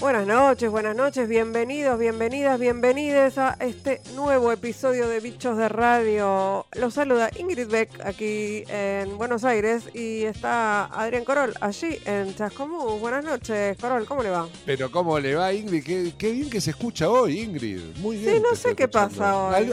Buenas noches, bienvenidos, bienvenidas, bienvenides a este nuevo episodio de Bichos de Radio. Los saluda Ingrid Beck aquí en Buenos Aires y está Adrián Corol allí en Chascomús. Buenas noches, Corol, ¿cómo le va? Pero ¿cómo le va, Ingrid? Qué bien que se escucha hoy, Ingrid. Muy bien. Sí, no sé qué pasa hoy.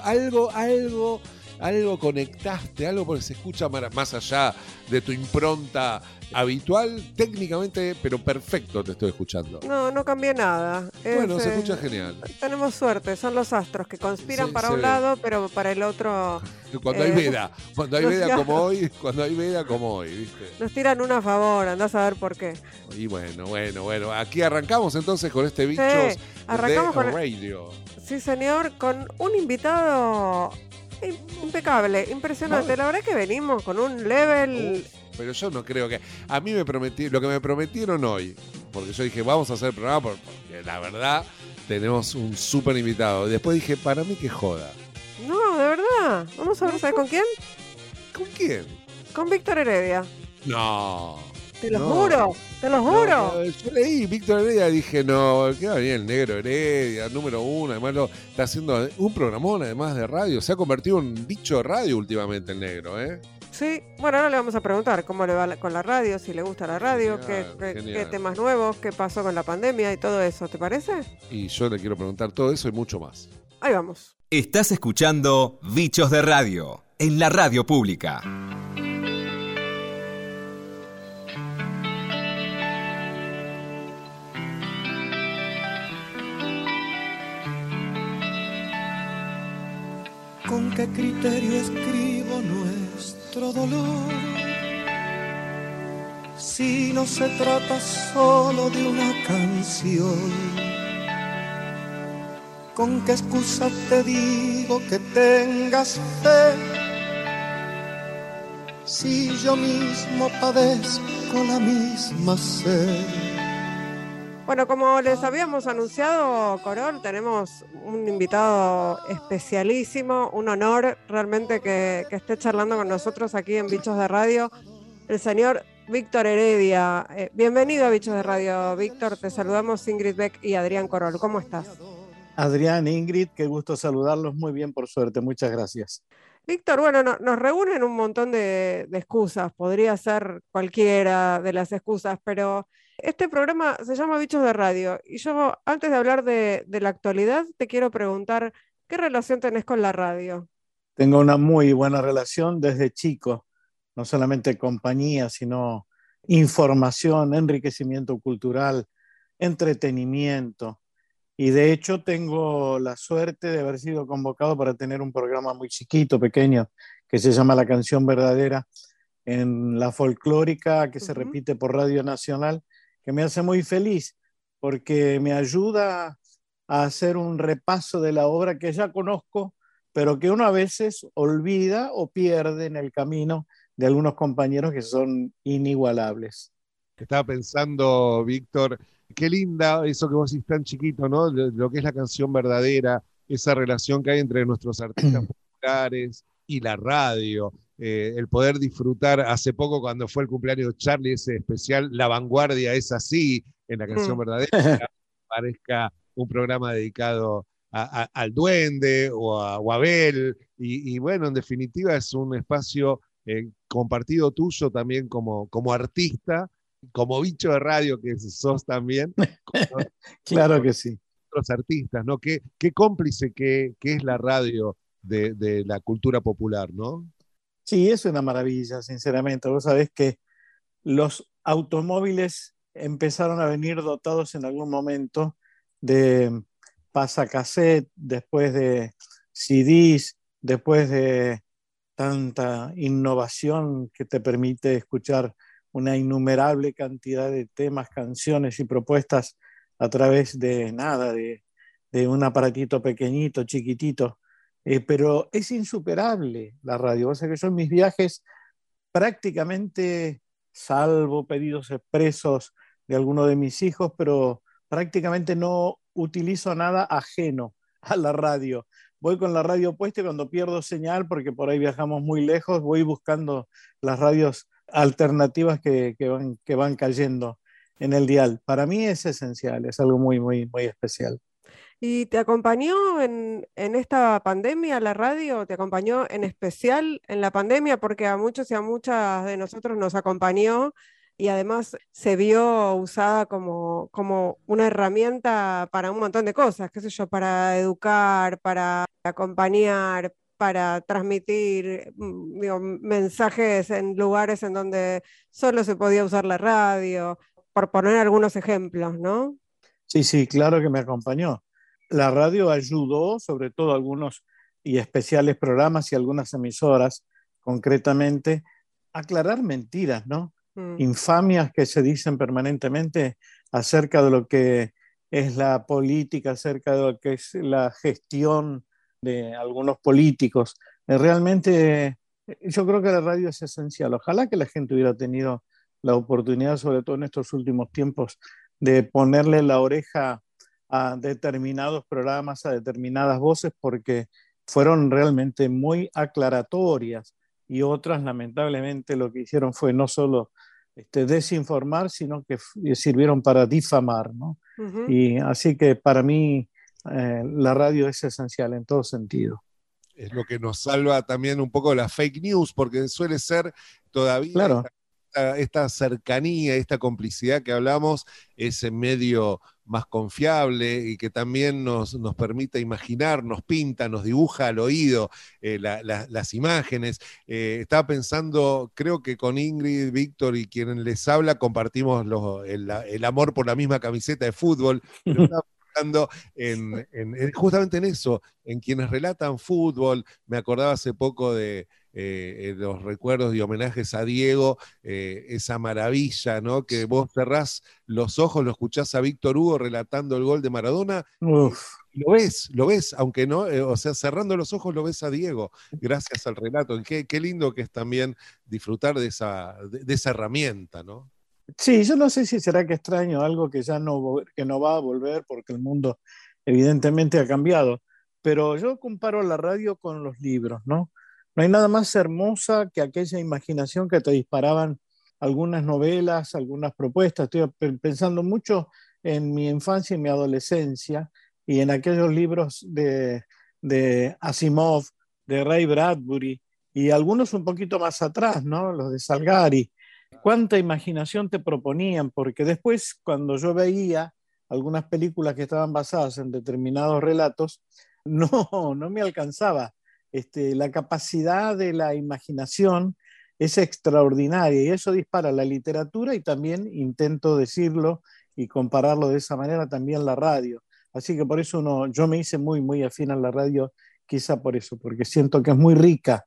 Algo conectaste, algo porque se escucha más allá de tu impronta habitual, técnicamente, pero perfecto te estoy escuchando. No cambié nada. Bueno, se escucha genial. Tenemos suerte, son los astros que conspiran para un lado, pero para el otro... Cuando hay veda como hoy, ¿viste? Nos tiran una a favor, andás a ver por qué. Y bueno, aquí arrancamos entonces con este Bichos arrancamos de con Radio. Sí, señor, con un invitado impecable, impresionante. La verdad es que venimos con un level... Pero yo no creo que... A mí lo que me prometieron hoy, porque yo dije, vamos a hacer el programa porque la verdad tenemos un súper invitado. Y después dije, para mí que joda. No, de verdad. Vamos a ver, ¿sabes con quién? ¿Con quién? Con Víctor Heredia. No. Te lo juro. No, yo leí Víctor Heredia y dije, no, ¿qué va a venir el negro Heredia, número uno? Además está haciendo un programón además de radio. Se ha convertido en un bicho de radio últimamente el negro, ¿eh? Sí, bueno, ahora le vamos a preguntar cómo le va con la radio, si le gusta la radio, qué temas nuevos, qué pasó con la pandemia y todo eso, ¿te parece? Y yo le quiero preguntar todo eso y mucho más. Ahí vamos. Estás escuchando Bichos de Radio, en la radio pública. ¿Con qué criterio escribo nuestro dolor? Si no se trata solo de una canción. ¿Con qué excusa te digo que tengas fe? Si yo mismo padezco la misma sed. Bueno, como les habíamos anunciado, Corol, tenemos un invitado especialísimo, un honor realmente que esté charlando con nosotros aquí en Bichos de Radio, el señor Víctor Heredia. Bienvenido a Bichos de Radio, Víctor. Te saludamos Ingrid Beck y Adrián Corol. ¿Cómo estás? Adrián, Ingrid, qué gusto saludarlos. Muy bien, por suerte. Muchas gracias. Víctor, bueno, nos reúnen un montón de excusas. Podría ser cualquiera de las excusas, pero... Este programa se llama Bichos de Radio y yo, antes de hablar de la actualidad, te quiero preguntar, ¿qué relación tenés con la radio? Tengo una muy buena relación desde chico, no solamente compañía, sino información, enriquecimiento cultural, entretenimiento. Y de hecho tengo la suerte de haber sido convocado para tener un programa muy chiquito, pequeño, que se llama La Canción Verdadera, en la folclórica que se repite por Radio Nacional, que me hace muy feliz porque me ayuda a hacer un repaso de la obra que ya conozco, pero que uno a veces olvida o pierde en el camino de algunos compañeros que son inigualables. Estaba pensando, Víctor, qué linda eso que vos decís tan chiquito, ¿no? Lo que es la canción verdadera, esa relación que hay entre nuestros artistas populares y la radio. El poder disfrutar, hace poco cuando fue el cumpleaños de Charlie, ese especial, La Vanguardia es así, en la canción verdadera, parezca un programa dedicado al duende o a Abel, y bueno, en definitiva es un espacio compartido tuyo también como artista, como bicho de radio que sos también. Claro que sí. Otros artistas, ¿no? Qué cómplice que es la radio de la cultura popular, ¿no? Sí, es una maravilla, sinceramente. Vos sabés que los automóviles empezaron a venir dotados en algún momento de pasacassette, después de CDs, después de tanta innovación que te permite escuchar una innumerable cantidad de temas, canciones y propuestas a través de nada, de un aparatito pequeñito, chiquitito. Pero es insuperable la radio. O sea que yo en mis viajes prácticamente, salvo pedidos expresos de alguno de mis hijos, pero prácticamente no utilizo nada ajeno a la radio. Voy con la radio puesta y cuando pierdo señal, porque por ahí viajamos muy lejos, voy buscando las radios alternativas que van cayendo. en el dial. Para mí es esencial, es algo muy, muy, muy especial. ¿Y te acompañó en esta pandemia la radio? ¿Te acompañó en especial en la pandemia? Porque a muchos y a muchas de nosotros nos acompañó y además se vio usada como una herramienta para un montón de cosas, qué sé yo, para educar, para acompañar, para transmitir, digo, mensajes en lugares en donde solo se podía usar la radio, por poner algunos ejemplos, ¿no? Sí, sí, claro que me acompañó. La radio ayudó, sobre todo algunos y especiales programas y algunas emisoras, concretamente, a aclarar mentiras, ¿no? Mm, Infamias que se dicen permanentemente acerca de lo que es la política, acerca de lo que es la gestión de algunos políticos. Realmente, yo creo que la radio es esencial. Ojalá que la gente hubiera tenido la oportunidad, sobre todo en estos últimos tiempos, de ponerle la oreja a determinados programas, a determinadas voces, porque fueron realmente muy aclaratorias y otras, lamentablemente, lo que hicieron fue no solo desinformar, sino que sirvieron para difamar, ¿no? ujú. Y así que para mí la radio es esencial en todo sentido. Es lo que nos salva también un poco de la fake news, porque suele ser todavía Claro, esta cercanía, esta complicidad que hablamos, ese medio más confiable y que también nos permite imaginar, nos pinta, nos dibuja al oído las imágenes. Estaba pensando, creo que con Ingrid, Víctor y quien les habla compartimos el amor por la misma camiseta de fútbol, pero estaba pensando justamente en eso, en quienes relatan fútbol. Me acordaba hace poco de los recuerdos y homenajes a Diego, esa maravilla, ¿no? Que vos cerrás los ojos, lo escuchás a Víctor Hugo relatando el gol de Maradona y uf. lo ves, aunque no, o sea, cerrando los ojos lo ves a Diego, gracias al relato. Qué lindo que es también disfrutar de esa herramienta, ¿no? Sí, yo no sé si será que extraño algo que ya que no va a volver porque el mundo evidentemente ha cambiado, pero yo comparo la radio con los libros, ¿no? No hay nada más hermosa que aquella imaginación que te disparaban algunas novelas, algunas propuestas. Estoy pensando mucho en mi infancia y mi adolescencia y en aquellos libros de Asimov, de Ray Bradbury y algunos un poquito más atrás, ¿no? Los de Salgari. Cuánta imaginación te proponían, porque después cuando yo veía algunas películas que estaban basadas en determinados relatos, no, no me alcanzaba. La capacidad de la imaginación es extraordinaria y eso dispara la literatura y también intento decirlo y compararlo de esa manera también la radio. Así que por eso yo me hice muy, muy afín a la radio, quizá por eso, porque siento que es muy rica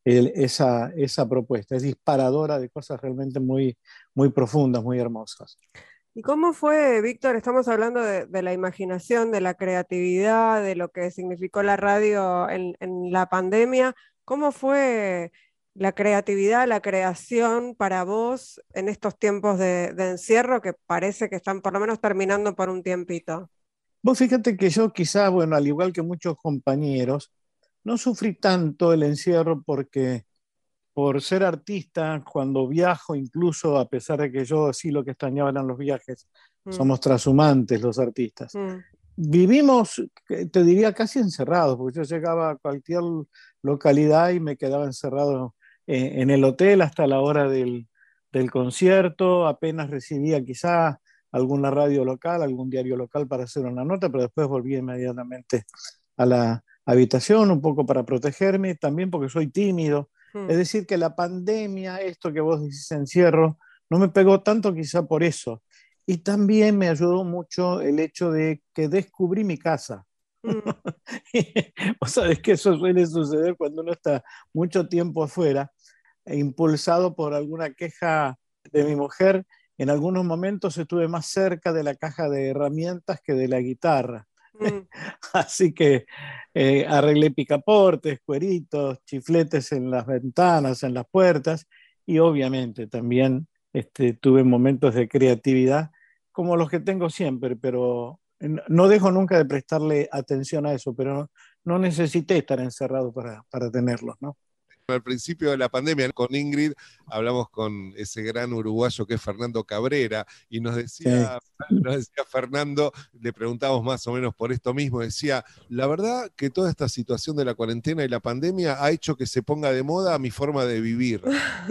esa propuesta. Es disparadora de cosas realmente muy, muy profundas, muy hermosas. ¿Y cómo fue, Víctor? Estamos hablando de la imaginación, de la creatividad, de lo que significó la radio en la pandemia. ¿Cómo fue la creatividad, la creación para vos en estos tiempos de encierro que parece que están por lo menos terminando por un tiempito? Vos fíjate que yo quizá, bueno, al igual que muchos compañeros, no sufrí tanto el encierro porque por ser artista, cuando viajo, incluso a pesar de que yo sí lo que extrañaba eran los viajes, Mm, somos trashumantes los artistas. mm, Vivimos, te diría, casi encerrados, porque yo llegaba a cualquier localidad y me quedaba encerrado en el hotel hasta la hora del concierto, apenas recibía quizá alguna radio local, algún diario local para hacer una nota, pero después volví inmediatamente a la habitación, un poco para protegerme, también porque soy tímido. Es mm. decir, que la pandemia, esto que vos decís encierro, no me pegó tanto quizá por eso. Y también me ayudó mucho el hecho de que descubrí mi casa. Mm, Vos sabés que eso suele suceder cuando uno está mucho tiempo afuera, impulsado por alguna queja de mi mujer. En algunos momentos estuve más cerca de la caja de herramientas que de la guitarra. mm. Así que arreglé picaportes, cueritos, chifletes en las ventanas, en las puertas y obviamente también tuve momentos de creatividad como los que tengo siempre, pero no dejo nunca de prestarle atención a eso, pero no necesité estar encerrado para tenerlos, ¿no? Al principio de la pandemia, con Ingrid, hablamos con ese gran uruguayo que es Fernando Cabrera, y nos decía Fernando, le preguntamos más o menos por esto mismo, decía, la verdad que toda esta situación de la cuarentena y la pandemia ha hecho que se ponga de moda mi forma de vivir.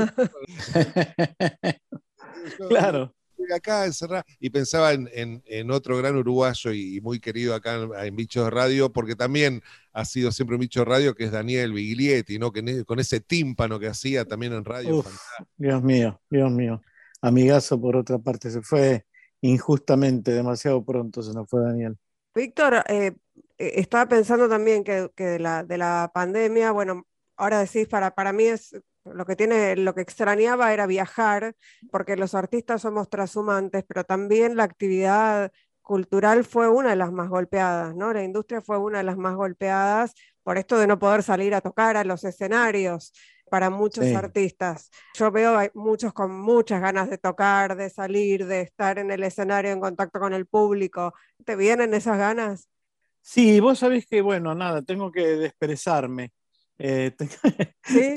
Claro. Acá encerrada, y pensaba en otro gran uruguayo y muy querido acá en Bichos de Radio, porque también ha sido siempre un bicho de radio, que es Daniel Biglietti, ¿no? Con ese tímpano que hacía también en radio. Uf, Dios mío. Amigazo, por otra parte, se fue injustamente, demasiado pronto se nos fue Daniel. Víctor, estaba pensando también que de la pandemia, bueno, ahora decís, para mí es lo que extrañaba era viajar, porque los artistas somos trashumantes, pero también la actividad cultural fue una de las más golpeadas, ¿no? La industria fue una de las más golpeadas por esto de no poder salir a tocar a los escenarios para muchos artistas. Yo veo hay muchos con muchas ganas de tocar, de salir, de estar en el escenario en contacto con el público. ¿Te vienen esas ganas? Sí, vos sabés que, bueno, nada, tengo que desperezarme. ¿Sí?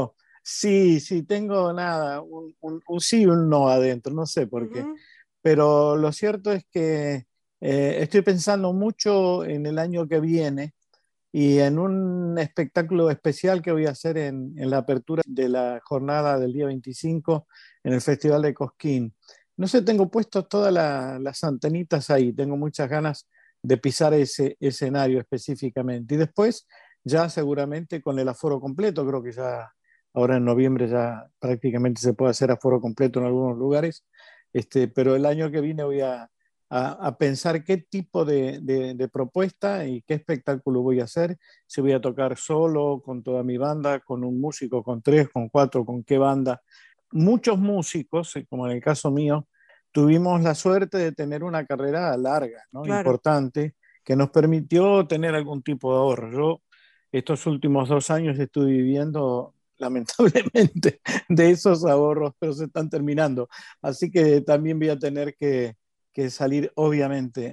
tengo nada, un sí y un no adentro, no sé por qué. Pero lo cierto es que estoy pensando mucho en el año que viene y en un espectáculo especial que voy a hacer en la apertura de la jornada del día 25 en el Festival de Cosquín. No sé, tengo puestos todas las antenitas ahí, tengo muchas ganas de pisar ese escenario específicamente. Y después, ya seguramente con el aforo completo, creo que ya ahora en noviembre ya prácticamente se puede hacer aforo completo en algunos lugares, pero el año que viene voy a pensar qué tipo de propuesta y qué espectáculo voy a hacer, si voy a tocar solo, con toda mi banda, con un músico, con 3, con 4, con qué banda. Muchos músicos, como en el caso mío, tuvimos la suerte de tener una carrera larga, ¿no? Claro. Importante, que nos permitió tener algún tipo de ahorro. Yo estos últimos 2 años estuve viviendo lamentablemente de esos ahorros, pero se están terminando. Así que también voy a tener que salir, obviamente,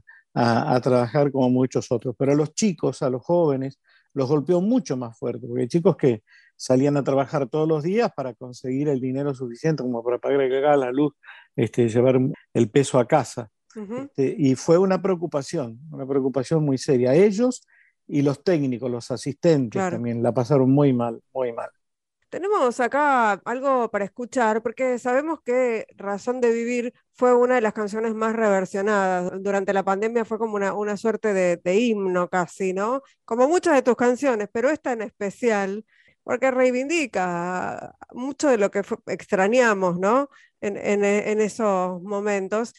a trabajar como muchos otros. Pero a los chicos, a los jóvenes, los golpeó mucho más fuerte, porque hay chicos que salían a trabajar todos los días para conseguir el dinero suficiente como para pagar el gas, la luz, llevar el peso a casa. Y fue una preocupación muy seria. Ellos y los técnicos, los asistentes, claro, también la pasaron muy mal, muy mal. Tenemos acá algo para escuchar, porque sabemos que Razón de Vivir fue una de las canciones más reversionadas. Durante la pandemia fue como una suerte de himno casi, ¿no? Como muchas de tus canciones, pero esta en especial, porque reivindica mucho de lo que extrañamos, ¿no? En esos momentos.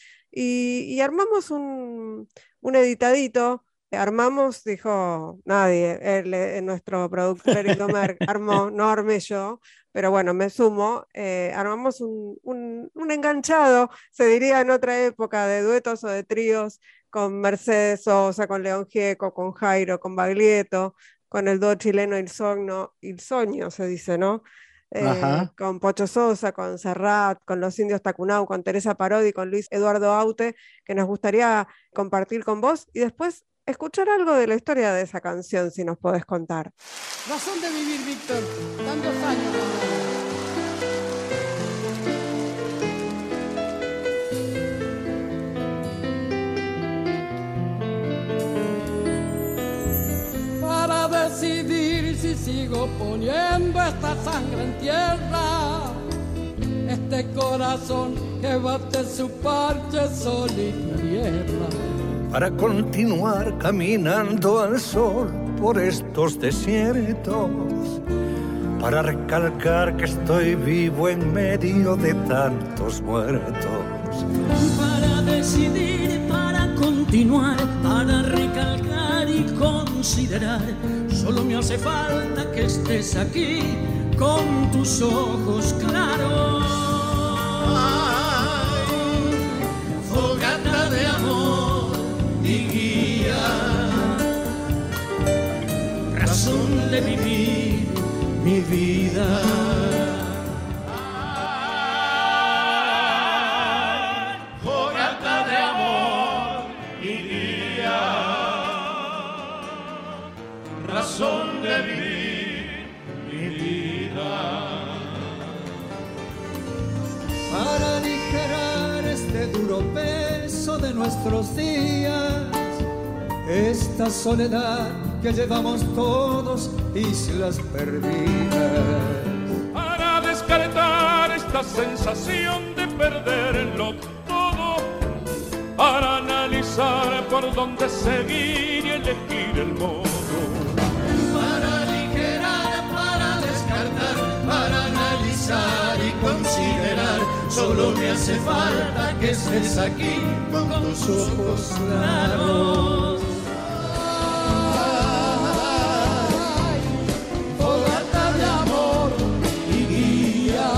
Y armamos un editadito. Armamos, dijo nadie, nuestro productor Eric Domer armó, no armé yo, pero bueno, me sumo. Armamos un enganchado, se diría en otra época, de duetos o de tríos, con Mercedes Sosa, con León Gieco, con Jairo, con Baglietto, con el dúo chileno Il Sogno se dice, ¿no? Con Pocho Sosa, con Serrat, con los Indios Tacunau, con Teresa Parodi, con Luis Eduardo Aute, que nos gustaría compartir con vos, y después escuchar algo de la historia de esa canción, si nos podés contar. Razón de Vivir, Víctor, tantos años. Para decidir si sigo poniendo esta sangre en tierra, este corazón que bate su parche sol y tierra. Para continuar caminando al sol por estos desiertos, para recalcar que estoy vivo en medio de tantos muertos. Para decidir, para continuar, para recalcar y considerar, solo me hace falta que estés aquí con tus ojos claros. Ay, fogata de amor y guía, razón de vivir mi vida. Fogata de amor y guía, razón de vivir mi vida. duro peso de nuestros días, esta soledad que llevamos todos, islas perdidas. Para descartar esta sensación de perderlo todo, para analizar por dónde seguir y elegir el modo. Para aligerar, para descartar, para analizar y considerar, solo me hace falta que estés aquí con tus ojos claros. Fogata de amor y guía,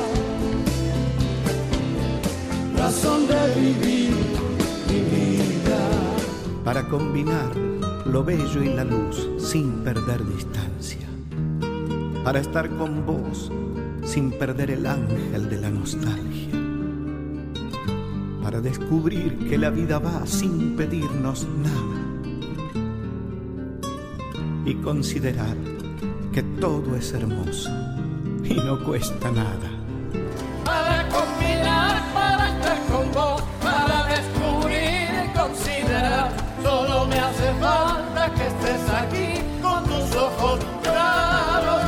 razón de vivir mi vida. Para combinar lo bello y la luz sin perder distancia, para estar con vos sin perder el ángel de la nostalgia, para descubrir que la vida va sin pedirnos nada y considerar que todo es hermoso y no cuesta nada. Para combinar, para estar con vos, para descubrir y considerar, solo me hace falta que estés aquí con tus ojos claros.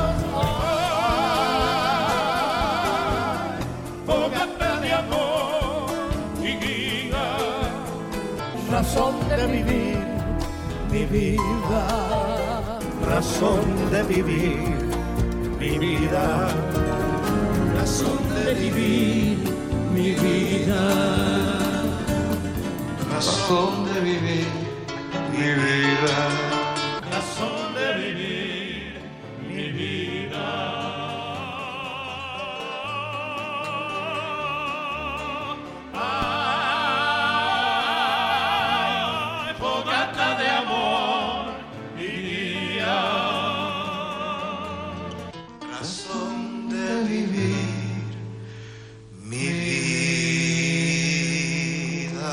Fogata de amor y guía, Razón de vivir mi vida, Razón de vivir mi vida, Razón de vivir mi vida. razón de vivir mi vida. razón de vivir mi vida. Ay, fogata de amor y guía. Razón de vivir mi vida.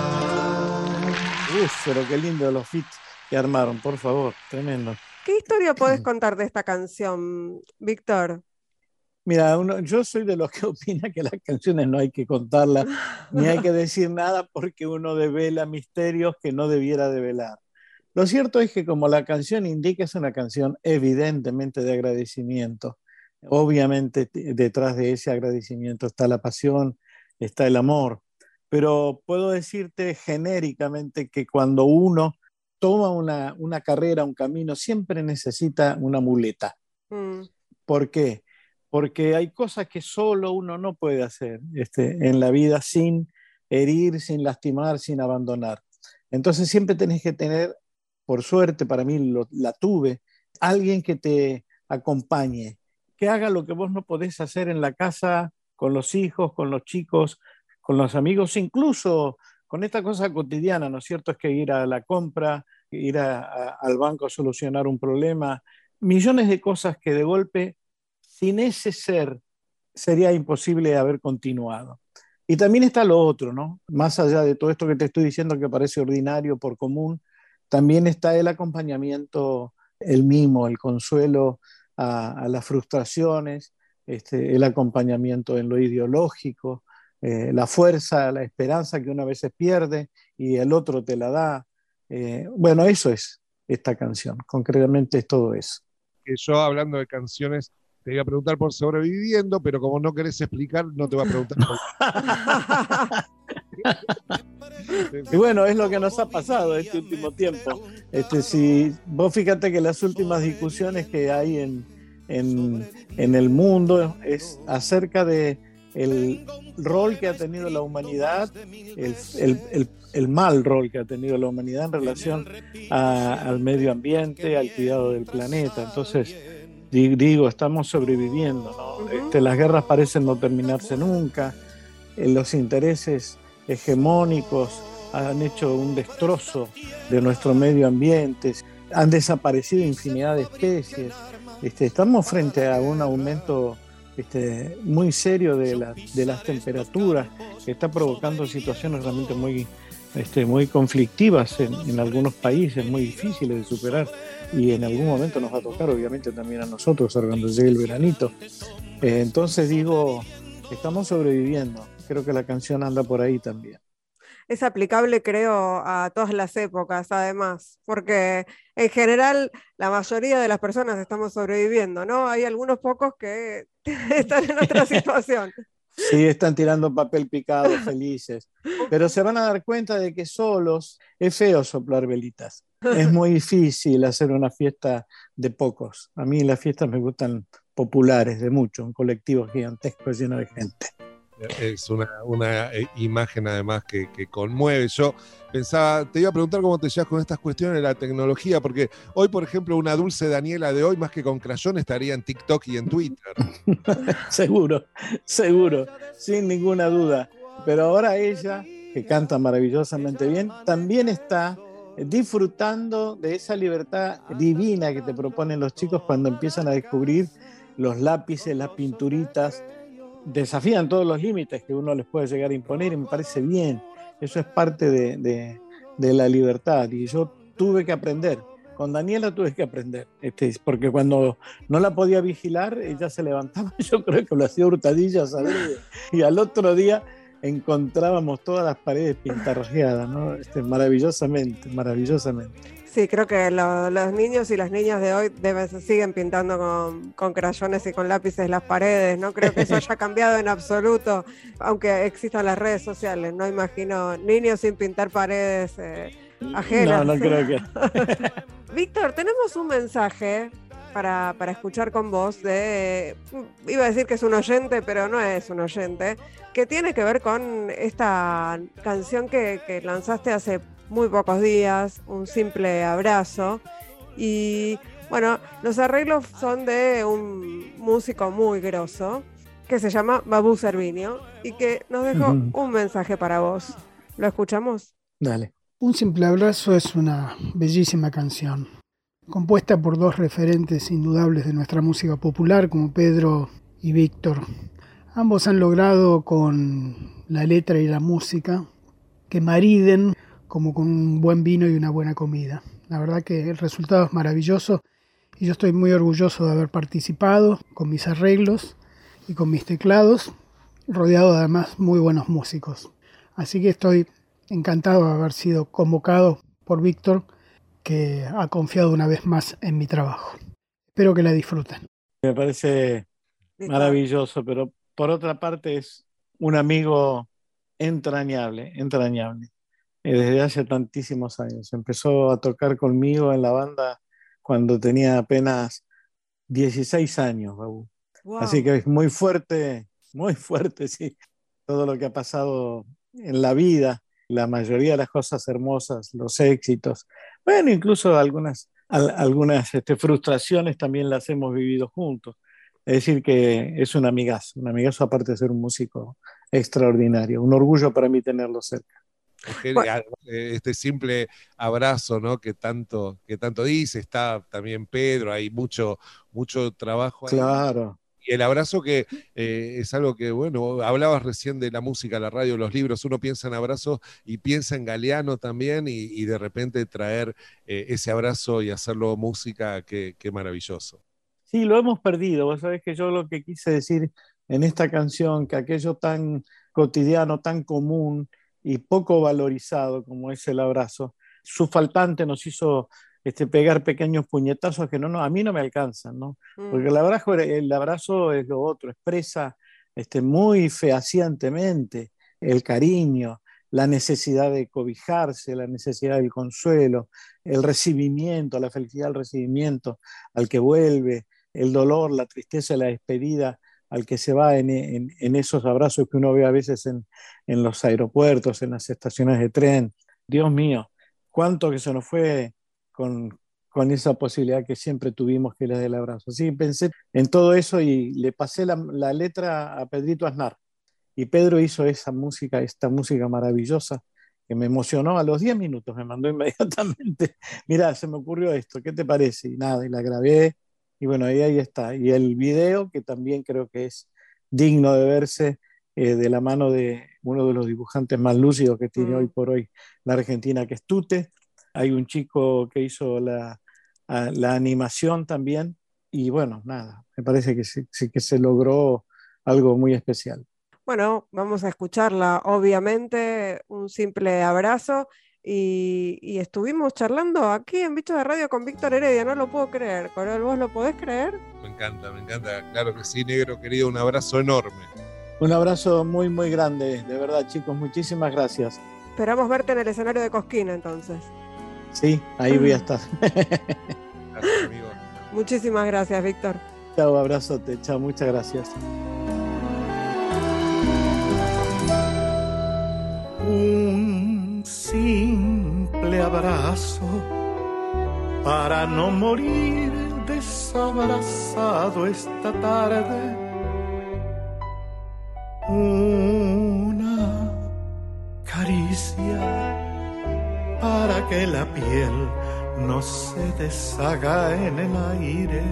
Pero qué lindo los feats que armaron, por favor, tremendo. ¿Qué historia podés contar de esta canción, Víctor? Mira, yo soy de los que opina que las canciones no hay que contarlas, ni hay que decir nada porque uno devela misterios que no debiera develar. Lo cierto es que como la canción indica, es una canción evidentemente de agradecimiento. Obviamente detrás de ese agradecimiento está la pasión, está el amor, pero puedo decirte genéricamente que cuando uno toma una carrera, un camino, siempre necesita una muleta. ¿Por qué? Porque hay cosas que solo uno no puede hacer en la vida sin herir, sin lastimar, sin abandonar. Entonces siempre tenés que tener, por suerte para mí la tuve, alguien que te acompañe, que haga lo que vos no podés hacer en la casa, con los hijos, con los chicos, con los amigos, incluso con esta cosa cotidiana, ¿no es cierto? Es que ir a la compra, ir al banco a solucionar un problema, millones de cosas que de golpe, sin ese ser, sería imposible haber continuado. Y también está lo otro, ¿no? Más allá de todo esto que te estoy diciendo que parece ordinario por común, también está el acompañamiento, el mimo, el consuelo a las frustraciones, el acompañamiento en lo ideológico, la fuerza, la esperanza que una vez pierde y el otro te la da. Bueno, eso es esta canción, concretamente es todo eso. Que yo, hablando de canciones, te iba a preguntar por Sobreviviendo, pero como no querés explicar, no te voy a preguntar por Y bueno, es lo que nos ha pasado este último tiempo. Si vos fíjate que las últimas discusiones que hay en el mundo es acerca de el rol que ha tenido la humanidad, el mal rol que ha tenido la humanidad en relación al medio ambiente, al cuidado del planeta. Entonces, digo, estamos sobreviviendo, ¿no? Las guerras parecen no terminarse nunca, los intereses hegemónicos han hecho un destrozo de nuestro medio ambiente, han desaparecido infinidad de especies. Estamos frente a un aumento muy serio de las temperaturas que está provocando situaciones realmente muy conflictivas en algunos países, muy difíciles de superar, y en algún momento nos va a tocar obviamente también a nosotros cuando llegue el veranito. Entonces digo, estamos sobreviviendo, creo que la canción anda por ahí también. Es aplicable, creo, a todas las épocas, además, porque en general la mayoría de las personas estamos sobreviviendo, ¿no? Hay algunos pocos que están en otra situación. Sí, están tirando papel picado, felices, pero se van a dar cuenta de que solos es feo soplar velitas. Es muy difícil hacer una fiesta de pocos. A mí las fiestas me gustan populares, de mucho, un colectivo gigantesco lleno de gente. Es una imagen además que conmueve. Yo pensaba, te iba a preguntar cómo te llevas con estas cuestiones de la tecnología, porque hoy, por ejemplo, una Dulce Daniela de hoy, más que con crayón, estaría en TikTok y en Twitter. Seguro, sin ninguna duda. Pero ahora ella, que canta maravillosamente bien, también está disfrutando de esa libertad divina que te proponen los chicos cuando empiezan a descubrir los lápices, las pinturitas, desafían todos los límites que uno les puede llegar a imponer y me parece bien. Eso es parte de la libertad y yo tuve que aprender. Con Daniela tuve que aprender, porque cuando no la podía vigilar, ella se levantaba, yo creo que lo hacía hurtadillas adrede, y al otro día encontrábamos todas las paredes pintarrajeadas, ¿no? Maravillosamente. Sí, creo que los niños y las niñas de hoy siguen pintando con crayones y con lápices las paredes. No creo que eso haya cambiado en absoluto, aunque existan las redes sociales. No imagino niños sin pintar paredes ajenas. No creo que. Víctor, tenemos un mensaje para escuchar con vos iba a decir que es un oyente, pero no es un oyente, que tiene que ver con esta canción que lanzaste hace muy pocos días, Un simple abrazo. Y bueno, los arreglos son de un músico muy grosso que se llama Babu Cerviño y que nos dejó un mensaje para vos. ¿Lo escuchamos? Dale. Un simple abrazo es una bellísima canción, compuesta por dos referentes indudables de nuestra música popular como Pedro y Víctor. Ambos han logrado con la letra y la música que mariden como con un buen vino y una buena comida. La verdad que el resultado es maravilloso y yo estoy muy orgulloso de haber participado con mis arreglos y con mis teclados, rodeado de además muy buenos músicos. Así que estoy encantado de haber sido convocado por Víctor, que ha confiado una vez más en mi trabajo. Espero que la disfruten. Me parece maravilloso, pero por otra parte es un amigo entrañable. Desde hace tantísimos años. Empezó a tocar conmigo en la banda cuando tenía apenas 16 años, Babu. Wow. Así que es muy fuerte, sí, todo lo que ha pasado en la vida, la mayoría de las cosas hermosas, los éxitos, bueno, incluso algunas frustraciones también las hemos vivido juntos. Es decir, que es un amigazo aparte de ser un músico extraordinario. Un orgullo para mí tenerlo cerca. Este simple abrazo, ¿no? que tanto dice, está también Pedro, hay mucho trabajo ahí. Claro. Y el abrazo que es algo que, bueno, hablabas recién de la música, la radio, los libros, uno piensa en abrazos y piensa en Galeano también y de repente traer ese abrazo y hacerlo música, qué maravilloso. Sí, lo hemos perdido. Vos sabés que yo lo que quise decir en esta canción, que aquello tan cotidiano, tan común y poco valorizado como es el abrazo, su faltante nos hizo pegar pequeños puñetazos que a mí no me alcanzan, ¿no? Porque el abrazo es lo otro, expresa muy fehacientemente el cariño, la necesidad de cobijarse, la necesidad del consuelo, el recibimiento, la felicidad del recibimiento al que vuelve, el dolor, la tristeza, la despedida al que se va en esos abrazos que uno ve a veces en los aeropuertos, en las estaciones de tren. Dios mío, cuánto que se nos fue con esa posibilidad que siempre tuvimos, que era del abrazo. Así que pensé en todo eso y le pasé la letra a Pedrito Aznar. Y Pedro hizo esta música maravillosa que me emocionó. A los 10 minutos me mandó inmediatamente, mirá, se me ocurrió esto, ¿qué te parece? Y nada, y la grabé. Y bueno, ahí está. Y el video, que también creo que es digno de verse de la mano de uno de los dibujantes más lúcidos que tiene hoy por hoy la Argentina, que es Tute. Hay un chico que hizo la animación también. Y bueno, nada, me parece que se logró algo muy especial. Bueno, vamos a escucharla, obviamente, un simple abrazo. Y estuvimos charlando aquí en Bichos de Radio con Víctor Heredia, no lo puedo creer. Corol, ¿vos lo podés creer? Me encanta, claro que sí, negro querido, un abrazo enorme. Un abrazo muy, muy grande, de verdad, chicos, muchísimas gracias. Esperamos verte en el escenario de Cosquín, entonces. Sí, ahí voy a estar. Gracias, amigo. Muchísimas gracias, Víctor. Chao, abrazote, chao, muchas gracias. Un simple abrazo para no morir desabrazado esta tarde. Una caricia para que la piel no se deshaga en el aire.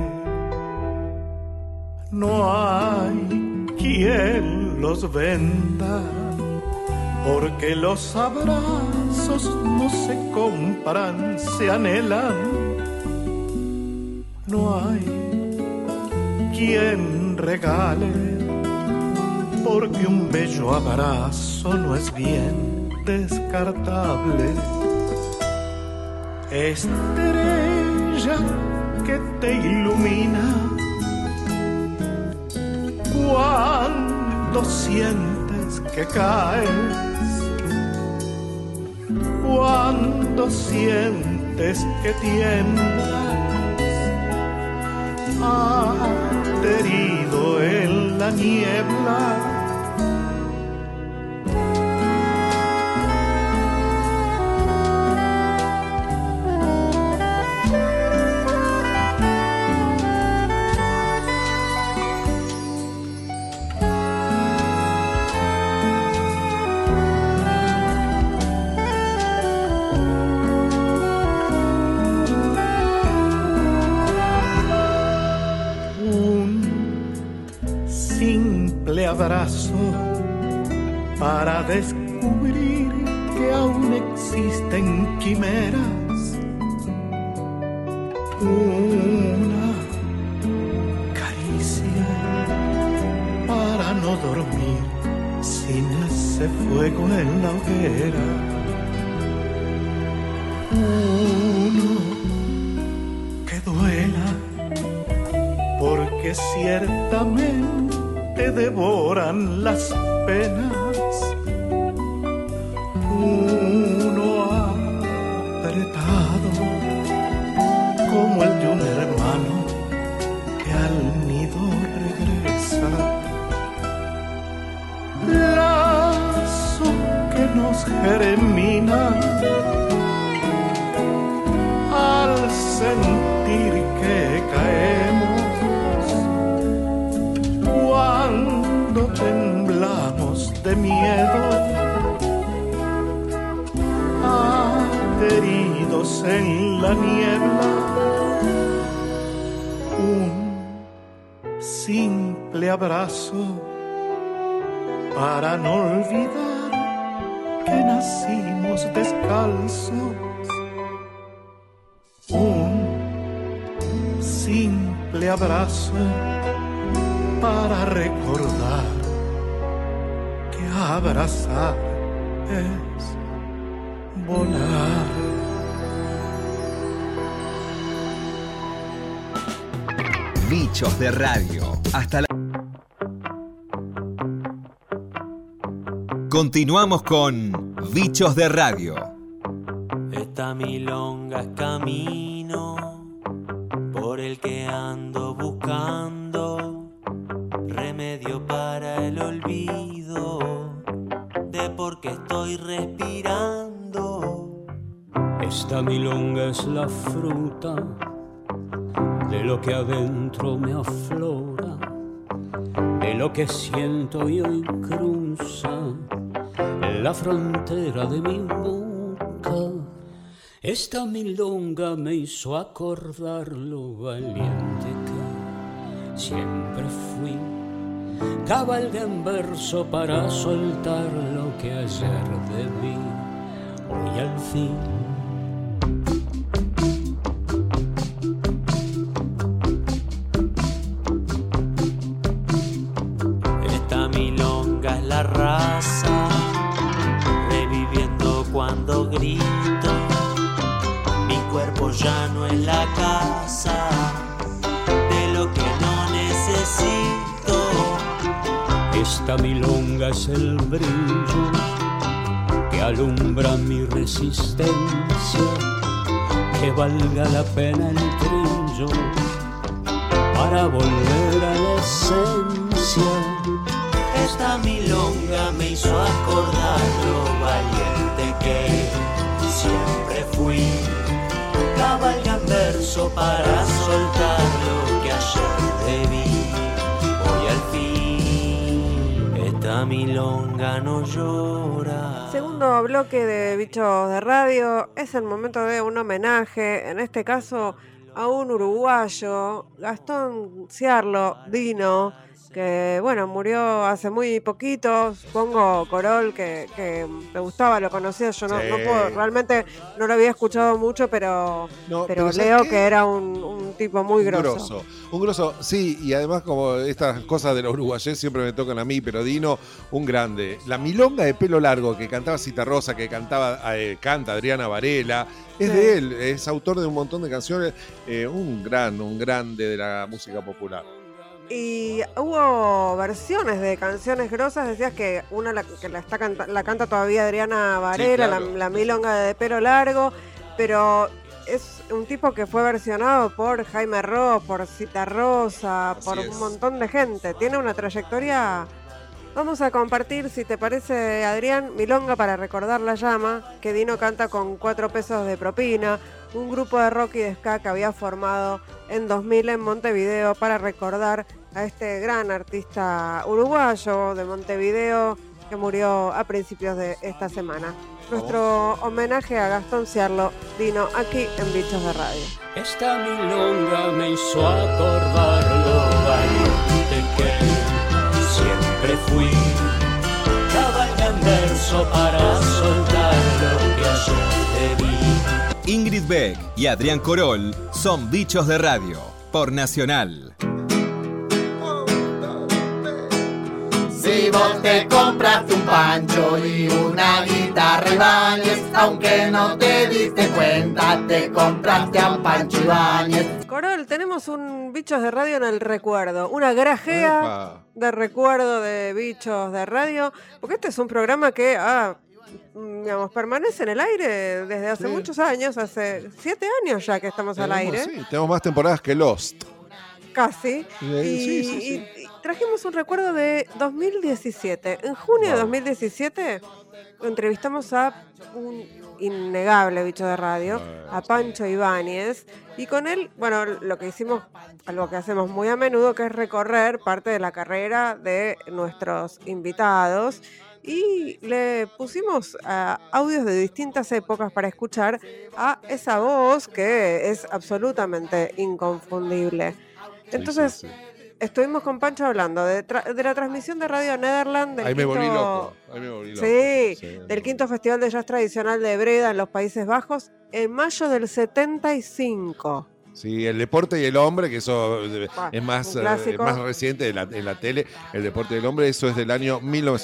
No hay quien los venda, porque los abrazos no se compran, se anhelan. No hay quien regale, porque un bello abrazo no es bien descartable. Estrella que te ilumina cuando sientes que caes, cuando sientes que tiemblas, aterido en la niebla. Abrazo para descubrir que aún existen quimeras. Una caricia para no dormir sin ese fuego en la hoguera. Uno que duela, porque ciertamente te devoran las penas. Uno apretado como el de un hermano que al nido regresa. Lazo que nos germina al sentir que caemos. Cuando temblamos de miedo, ateridos en la niebla, un simple abrazo para no olvidar que nacimos descalzos, un simple abrazo para recordar que abrazar es volar. Bichos de Radio. Hasta la... Continuamos con Bichos de Radio. Esta milonga es camino por el que ando buscando remedio para el olvido de por qué estoy respirando. Esta milonga es la fruta de lo que adentro me aflora, de lo que siento y hoy cruza la frontera de mi boca. Esta milonga me hizo acordar lo valiente que siempre fui, cabalgué en verso para soltar lo que ayer debí. Hoy al fin esta milonga es Esta milonga es el brillo que alumbra mi resistencia, que valga la pena el trillo para volver a la esencia. Esta milonga me hizo acordar lo valiente que siempre fui. Cabalga en verso para soltar lo que ayer debí. Hoy al fin esta milonga no llora. Segundo bloque de Bichos de Radio. Es el momento de un homenaje, en este caso a un uruguayo, Gastón Ciarlo, Dino, que bueno, murió hace muy poquito. Supongo, Corol, que te gustaba, lo conocías. Yo no puedo, realmente no lo había escuchado mucho, pero leo que era un tipo muy grosso. Un grosso, sí, y además como estas cosas de los uruguayes siempre me tocan a mí, pero Dino, un grande. La milonga de pelo largo que cantaba Citarrosa, que canta Adriana Varela, es de él, es autor de un montón de canciones, un grande de la música popular. Y hubo versiones de canciones grosas, decías que una la canta todavía Adriana Varela, sí, claro. la milonga de pelo largo, pero es un tipo que fue versionado por Jaime Ross, por Citarrosa, por un montón de gente. Tiene una trayectoria. Vamos a compartir, si te parece, Adrián, Milonga para recordar la llama, que Dino canta con 4 pesos de propina, un grupo de rock y de ska que había formado en 2000 en Montevideo para recordar a este gran artista uruguayo de Montevideo que murió a principios de esta semana. Nuestro homenaje a Gastón Ciarlo, Dino, aquí en Bichos de Radio. Esta milonga me hizo acordar lo valiente que siempre fui. Cabalga en verso para soltar lo que ayer debí. Ingrid Beck y Adrián Corol son Bichos de Radio, por Nacional. Si vos te compraste un Pancho y una guitarra Ibáñez, aunque no te diste cuenta, te compraste a un Pancho Ibáñez. Corol, tenemos un Bichos de Radio en el recuerdo, una grajea de recuerdo de Bichos de Radio, porque este es un programa que permanece en el aire desde hace muchos años, hace 7 años ya que estamos al aire. Sí, tenemos más temporadas que Lost. Casi. Y trajimos un recuerdo de 2017. En junio de 2017 entrevistamos a un innegable bicho de radio, a Pancho Ibáñez, y con él, bueno, lo que hicimos, algo que hacemos muy a menudo, que es recorrer parte de la carrera de nuestros invitados, y le pusimos audios de distintas épocas para escuchar a esa voz que es absolutamente inconfundible. Entonces, estuvimos con Pancho hablando de la transmisión de Radio Nederland. Ahí me volví loco. Sí, del quinto Festival de Jazz Tradicional de Breda en los Países Bajos en mayo del 75. Sí, el deporte y el hombre, que eso es más reciente en la tele. El deporte y el hombre, eso es del año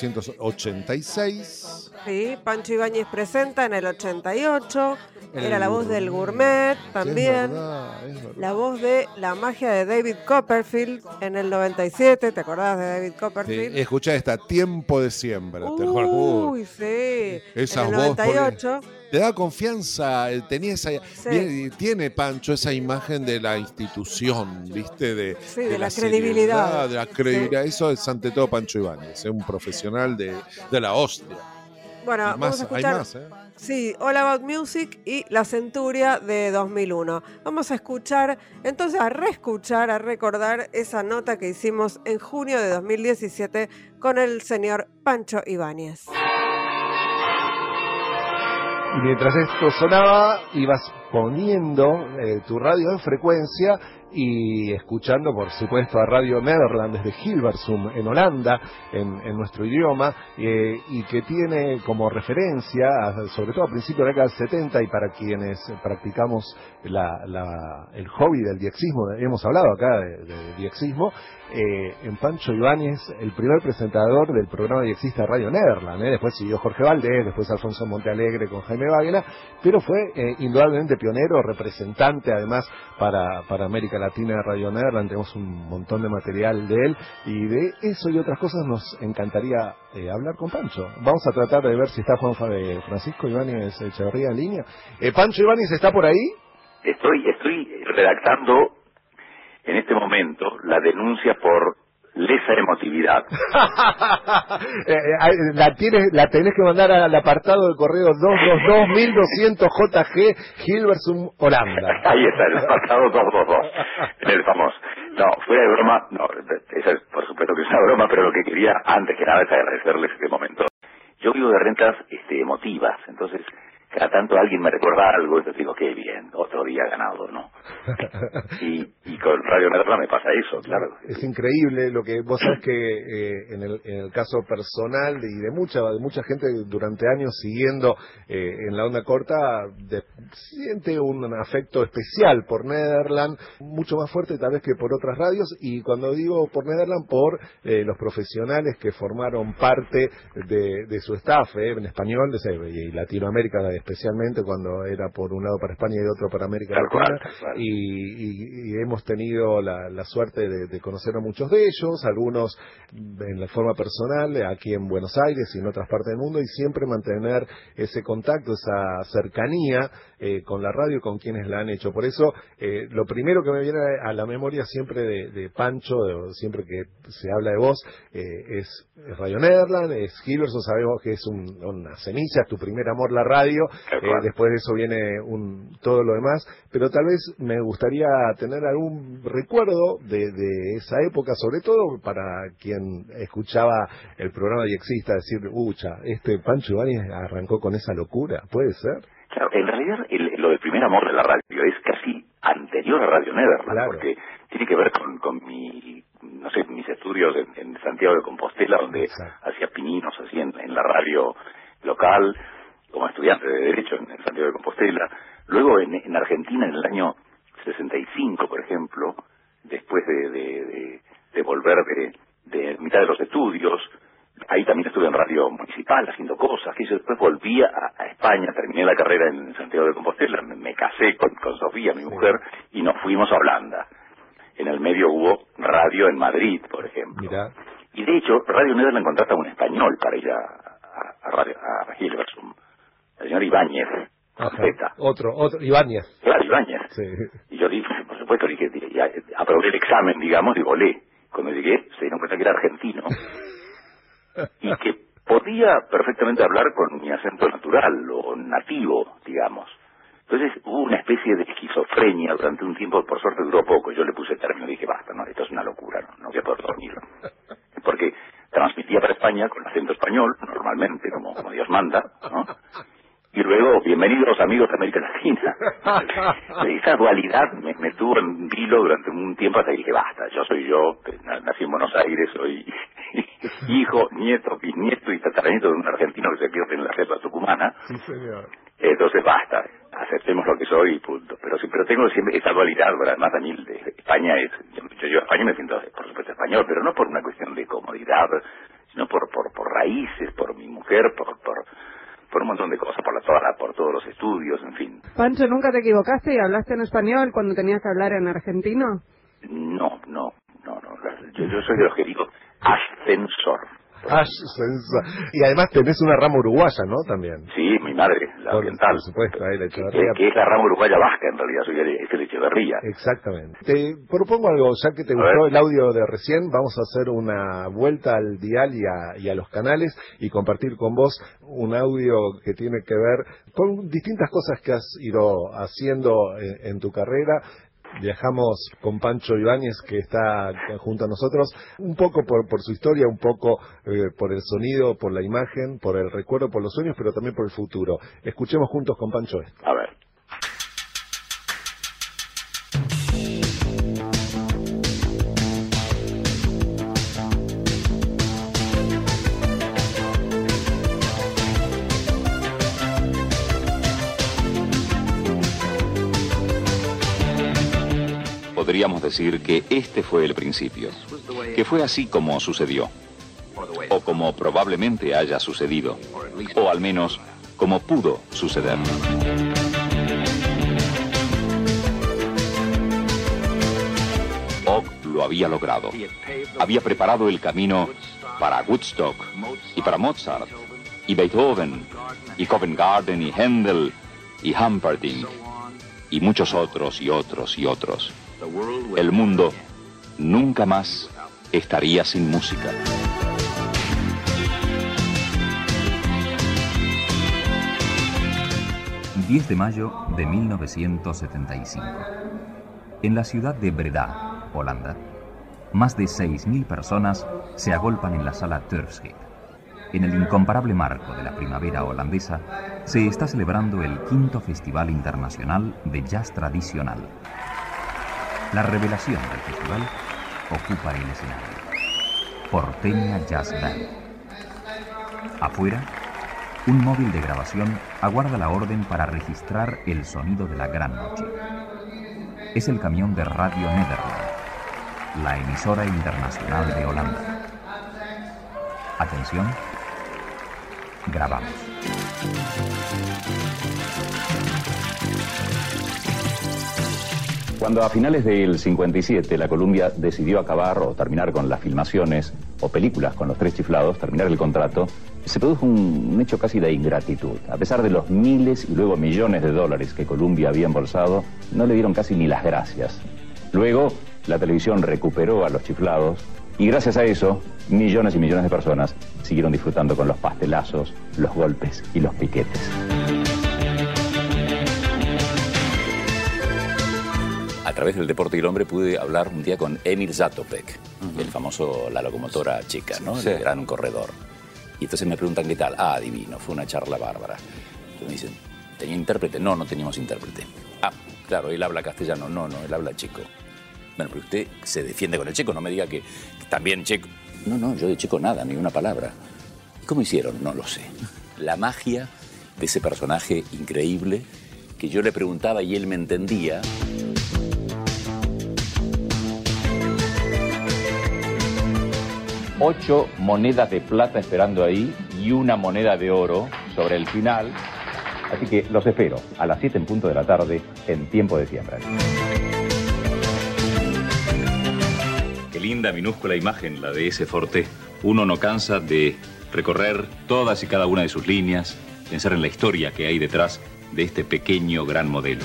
1986. Sí, Pancho Ibáñez presenta en el 88. Era la voz del Gourmet también. Es verdad. La voz de La magia de David Copperfield en el 97. ¿Te acordás de David Copperfield? Sí, escuchá esta, Tiempo de Siembra. Uy, sí. Esa en el voz 98. Te da confianza, tiene Pancho esa imagen de la institución, ¿viste? De la credibilidad. De la credibilidad. Sí. Eso es ante todo Pancho Ibáñez, es un profesional de la hostia. Bueno, vamos a escuchar. Hay más, Sí, All About Music y La Centuria de 2001. Vamos a escuchar, entonces a reescuchar, a recordar esa nota que hicimos en junio de 2017 con el señor Pancho Ibáñez. Y mientras esto sonaba, ibas poniendo tu radio en frecuencia y escuchando, por supuesto, a Radio Nederland desde Hilversum, en Holanda, en nuestro idioma, y que tiene como referencia, sobre todo a principios de la década del 70, y para quienes practicamos el hobby del diexismo, hemos hablado acá de diexismo, en Pancho Ibáñez, el primer presentador del programa diexista de Radio Nederland, después siguió Jorge Valdés, después Alfonso Montealegre con Jaime Báguena, pero fue indudablemente pionero, representante además para América Latina de Radio Nederland. Tenemos un montón de material de él, y de eso y otras cosas nos encantaría hablar con Pancho. Vamos a tratar de ver si está Francisco Ibáñez Echeverría en línea. Pancho Ibáñez, ¿está por ahí? Estoy redactando en este momento la denuncia por lesa emotividad. La tenés que mandar al apartado del correo 222-1200 JG, Hilversum, Holanda. Ahí está, el apartado 222, en el famoso. No, fuera de broma, no, esa es, por supuesto que es una broma, pero lo que quería antes que nada es agradecerles este momento. Yo vivo de rentas emotivas, entonces cada tanto alguien me recuerda algo, entonces digo, qué bien, otro día ganado, ¿no? Y con Radio Nederland me pasa eso, claro. Es increíble lo que vos sabés que en el caso personal y de mucha gente durante años siguiendo en la onda corta, siente un afecto especial por Nederland, mucho más fuerte tal vez que por otras radios, y cuando digo por Nederland, por los profesionales que formaron parte de su staff en español y Latinoamérica, especialmente cuando era por un lado para España y de otro para América Latina, y hemos tenido la suerte de conocer a muchos de ellos, algunos en la forma personal, aquí en Buenos Aires y en otras partes del mundo, y siempre mantener ese contacto, esa cercanía con la radio, con quienes la han hecho. Por eso, lo primero que me viene a la memoria siempre de Pancho, siempre que se habla de vos, es Radio Nederland, es Hilversum. Sabemos que es una semilla, es tu primer amor la radio. Después de eso viene todo lo demás, pero tal vez me gustaría tener algún recuerdo de esa época, sobre todo para quien escuchaba el programa Diexista, decir, Pancho Ibáñez arrancó con esa locura, ¿puede ser? Claro, en realidad lo del primer amor de la radio es casi anterior a Radio Nederland, claro, porque tiene que ver con mis estudios en Santiago de Compostela, donde hacía pininos así en la radio local, como estudiante de Derecho en Santiago de Compostela. Luego en Argentina, en el año 65, por ejemplo, después de volver de mitad de los estudios, ahí también estuve en radio municipal haciendo cosas, que yo después volví a España, terminé la carrera en Santiago de Compostela, me casé con Sofía, mi mujer, y nos fuimos a Holanda. En el medio hubo radio en Madrid, por ejemplo. Mirá. Y de hecho, Radio Nederland contrata a un español para ir a Hilversum. El señor Ibáñez. Otro Ibáñez. Claro, Ibáñez. Sí. Y yo dije, por supuesto, aprobé el examen, digamos, y volé. Cuando llegué, se dieron cuenta que era argentino y que podía perfectamente hablar con mi acento natural o nativo, digamos. Entonces hubo una especie de esquizofrenia durante un tiempo, por suerte duró poco. Yo le puse término y dije, basta, no, esto es una locura, no voy a poder dormir. Porque transmitía para España con acento español, normalmente, como Dios manda, ¿no? Y luego, bienvenidos amigos de América Latina. Esa dualidad me tuvo en vilo durante un tiempo hasta que dije, basta, yo soy yo, nací en Buenos Aires, soy hijo, nieto, bisnieto y tataranieto de un argentino que se pierde en la selva tucumana. Sí, señor. Entonces basta, aceptemos lo que soy y punto. Pero tengo siempre esa dualidad, además a mí España es, yo a España me siento por supuesto español, pero no por una cuestión de comodidad, sino por raíces, por mi mujer, por un montón de cosas, por todos los estudios, en fin. Pancho, ¿nunca te equivocaste y hablaste en español cuando tenías que hablar en argentino? No. Yo soy de los que digo ascensor. Y además tenés una rama uruguaya, ¿no? También. Sí, mi madre, la oriental. Por supuesto, ahí la Echeverría. Que es la rama uruguaya vasca, en realidad, es el Echeverría. Exactamente. Te propongo algo, ya que te gustó el audio de recién, vamos a hacer una vuelta al dial y a los canales y compartir con vos un audio que tiene que ver con distintas cosas que has ido haciendo en tu carrera. Viajamos con Pancho Ibáñez, que está junto a nosotros, un poco por su historia, un poco por el sonido, por la imagen, por el recuerdo, por los sueños, pero también por el futuro. Escuchemos juntos con Pancho esto. A ver. Podríamos decir que este fue el principio, que fue así como sucedió, o como probablemente haya sucedido, o al menos como pudo suceder. lo había logrado. Había preparado el camino para Woodstock y para Mozart y Beethoven y Covent Garden y Händel y Humperdinck y muchos otros y otros y otros. El mundo nunca más estaría sin música. El 10 de mayo de 1975. En la ciudad de Breda, Holanda, más de 6.000 personas se agolpan en la sala Turfschied. En el incomparable marco de la primavera holandesa, se está celebrando el 5º Festival Internacional de Jazz Tradicional. La revelación del festival ocupa el escenario. Porteña Jazz Band. Afuera, un móvil de grabación aguarda la orden para registrar el sonido de la gran noche. Es el camión de Radio Nederland, la emisora internacional de Holanda. Atención, grabamos. Cuando a finales del 57 la Columbia decidió acabar o terminar con las filmaciones o películas con los Tres Chiflados, terminar el contrato, se produjo un hecho casi de ingratitud. A pesar de los miles y luego millones de dólares que Columbia había embolsado, no le dieron casi ni las gracias. Luego, la televisión recuperó a los Chiflados y gracias a eso, millones y millones de personas siguieron disfrutando con los pastelazos, los golpes y los piquetes. A través del Deporte y el Hombre pude hablar un día con Emil Zatopek, el famoso La Locomotora Chica, ¿no? Sí. El gran corredor. Y entonces me preguntan qué tal. Ah, divino, fue una charla bárbara. Entonces me dicen, ¿tenía intérprete? No, no teníamos intérprete. Ah, claro, él habla castellano. No, él habla checo. Bueno, pero usted se defiende con el checo, no me diga que también checo. No, yo de checo nada, ni una palabra. ¿Y cómo hicieron? No lo sé. La magia de ese personaje increíble que yo le preguntaba y él me entendía. Ocho monedas de plata esperando ahí y una moneda de oro sobre el final. Así que los espero a las 7 en punto de la tarde en Tiempo de Siembra. Qué linda, minúscula imagen la de ese Forte. Uno no cansa de recorrer todas y cada una de sus líneas, pensar en la historia que hay detrás de este pequeño gran modelo.